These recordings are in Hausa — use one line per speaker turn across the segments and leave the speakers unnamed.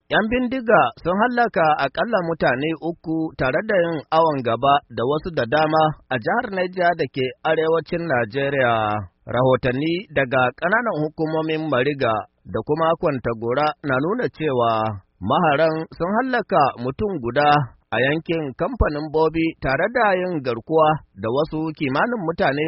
‘Yan bindiga sun hallaka akalla mutane uku tare da yin awon gaba da wasu da dama a jihar Niger da ke arewacin Najeriya. Rahotanni daga ƙananan hukumomin Mariga da kuma Kwantagora na nuna cewa maharan sun hallaka mutum guda a yankin kamfanin Bobi tare da yin garkuwa da wasu kimanin mutane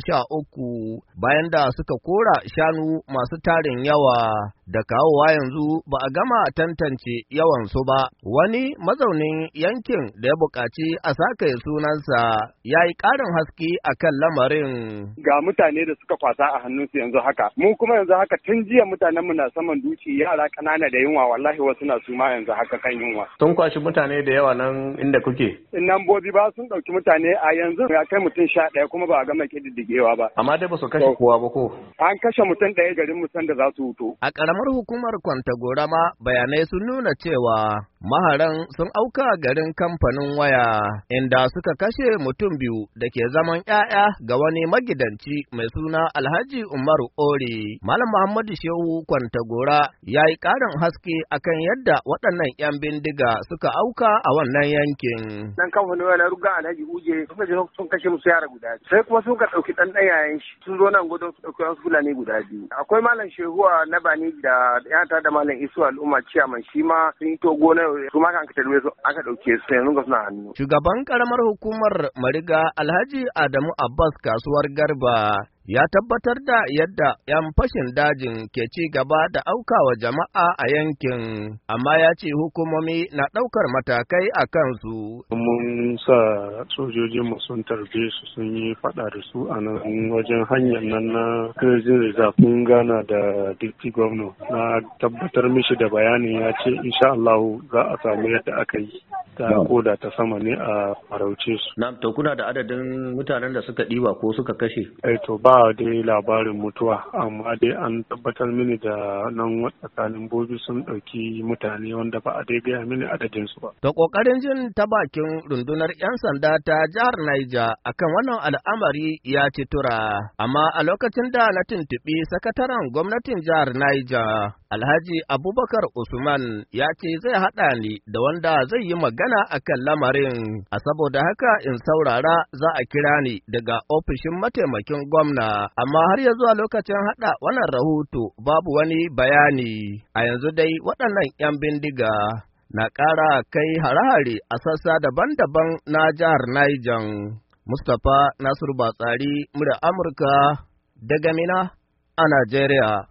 13 bayan da suka kora shanu masu tarin yawa da kawowa yanzu ba a gama tantance yawansu ba. Wani mazaunin yankin da ya buƙaci a sake sunansa ya yi ƙarin haske a kan lamarin.
Ga mutane da suka kwasa a hannunsu yanzu haka, mu kuma yanzu haka tun jiya mutanenmu na saman duci, yara ƙanana da yunwa, wallahi wasu na suma yanzu haka kan yunwa.
Sun kwashi mutane da yawa nan inda kuke?
Nan Bobi ba sun ɗauki mutane a yanzu ya kai mutum 11 kuma ba a gama ƙididdigewa ba.
Amma dai ba su kashe kowa ba ko?
An kashe mutum ɗaya garin mutum da za su wuto.
A ƙaramar hukumar Kwantagora ma bayanai sun nuna cewa maharan sun auka garin kamfanin waya inda suka kashe mutum biyu da ke zaman ‘ya'ya ga wani magidanci mai suna Alhaji Umaru Ore. Malam Muhammadu Shehu Kwantagora ya yi ƙarin haske akan yadda waɗannan ‘yan bindiga suka auka a wannan yankin.
Dan kamfanin waya na ruga Alhaji Uje suka je sun kashe musu yara guda biyu. Sai kuma sun ka ɗauki ɗan yayan shi sun zo nan gudun su ɗauki wasu Fulani guda biyu. Akwai Malam Shehuwa na Bani da yata da Malam Isu al'umma ciyaman shi ma sun yi togo na su ma kan tarbe su aka ɗauke su yanzu ga suna hannu.
Shugaban karamar hukumar Mariga Alhaji Adamu Abbas kasuwar Garba ya tabbatar da yadda ‘yan fashin dajin ke ci gaba da aukawa jama'a a yankin, amma ya ce hukumomi na ɗaukar matakai a kansu.
Mun sa sojojinmu sun tarbe su sun yi faɗa da su a nan wajen hanyar nan na kirjin zafin gana da Deputy Governor. Na tabbatar mishi da bayanin ya ce insha Allah za a samu yadda aka yi. Ta koda ta sama ne a farauce su.
Na to kuna da adadin mutanen da suka ɗiba ko suka kashe?
To ba dai labarin mutuwa, amma dai an tabbatar mini da nan tsakanin Bobi sun ɗauki mutane wanda ba a dai gaya mini adadin su ba.
Da ƙoƙarin jin ta bakin rundunar 'yan sanda ta jihar Niger akan wannan al'amari ya ci tura, amma a lokacin da na tuntuɓi sakataren gwamnatin jihar Niger Alhaji Abubakar Usman ya ce zai haɗa ni da wanda zai yi magana a kan lamarin, a saboda haka in saurara za a kira ni daga ofishin mataimakin gwamna, amma har ya zuwa lokacin haɗa wannan rahoto babu wani bayani. A yanzu dai waɗannan 'yan bindiga na ƙara kai hare-hare a sassa daban-daban na jihar Niger. Mustapha Nasiru Batsari, murya Amurka daga Mina a Najeriya.